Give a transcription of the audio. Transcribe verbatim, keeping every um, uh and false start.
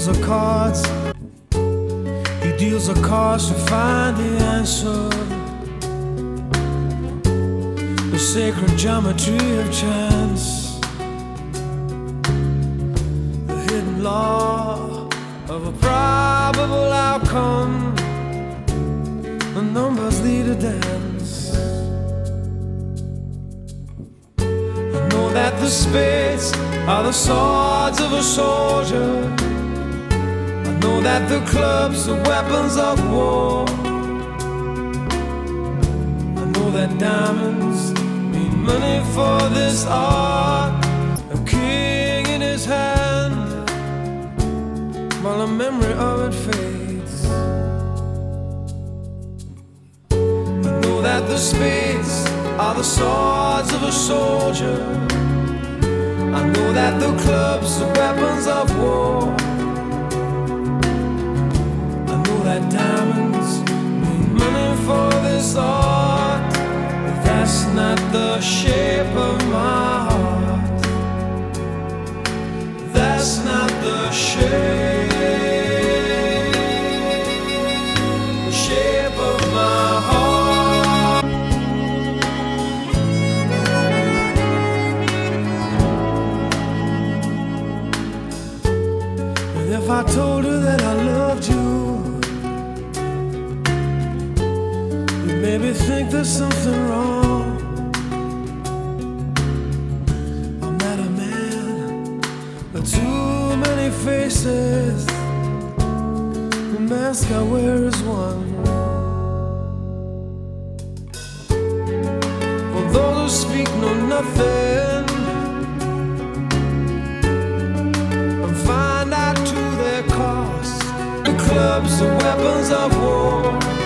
deals the cards. He deals the cards to find the answer. The sacred geometry of chance, the hidden law of a probable outcome. The numbers lead a dance. I know that the spades are the swords of a soldier. I know that the clubs are weapons of war. I know that diamonds mean money for this art. A king in his hand, while the memory of it fades. I know that the spades are the swords of a soldier. I know that the clubs are weapons of war. I know that diamonds mean money for this art, but that's not the shape of my heart. That's not the shape, the shape of my heart. And if I told her that I loved you, you maybe think there's something wrong. I'm not a man with too many faces. The mask I wear is one. For those who speak know nothing and find out to their cost. The clubs are weapons of war.